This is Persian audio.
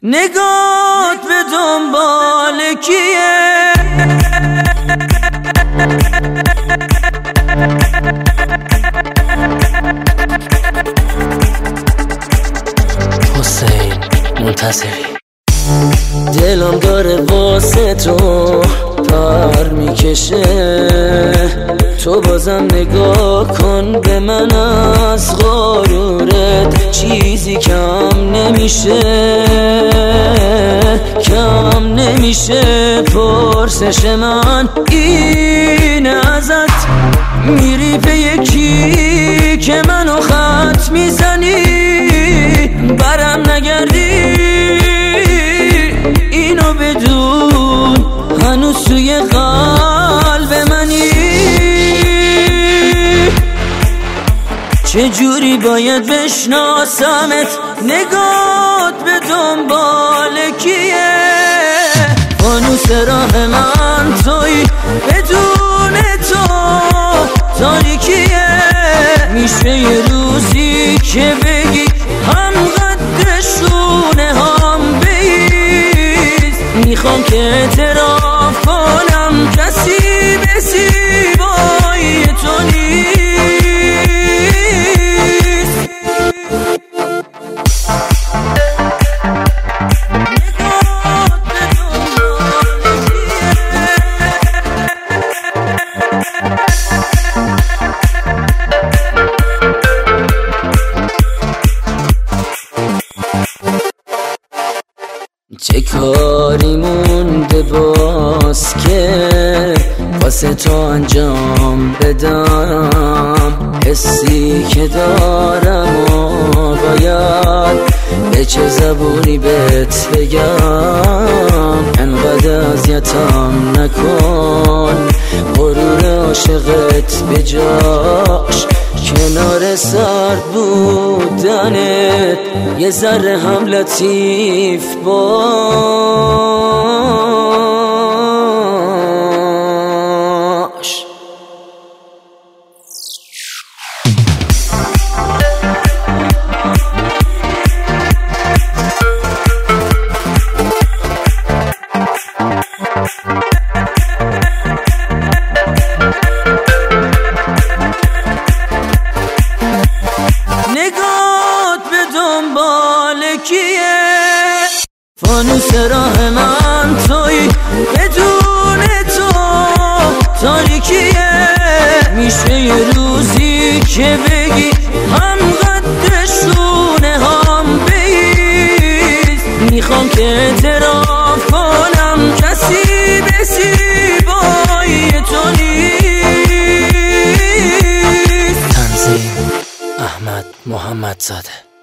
نگات به دنبال کیه؟ حسین منتظری. دلم داره واسه تو پر میکشه، تو بازم نگاه کن به من، از غرورت چیزی کم نمیشه. پرسش من این ازت، میری به یکی که منو خط میزنی، برم نگردی اینو بدون، هنوز توی قلب منی. چجوری باید بشناسمت؟ نگات به دنبال کیه؟ فانوس راه من توی، بدون تو تاریکیه. میشه یه روزی که بگی هم قدشونه هم بیز، میخوام که اعتراف کنم کسی به زیبایی تو نیست. چه کاری مونده باز که واسه تو انجام بدم؟ حسی که دارم و باید به چه زبونی بهت بگم؟ انقدر اذیتم نکن، غرور عاشقت به جاش کنار سرد بودنت یه ذره هم لطیف باش. نگات به دنبال کیه؟ فانوس راه من توی، بدون تو تاریکیه. میشه یه روزی که بگی هم قدشونه هم بیز، میخوام که اعتراف کنم کسی به زیبایی تو نیست. تنظیم احمد محمدزاده.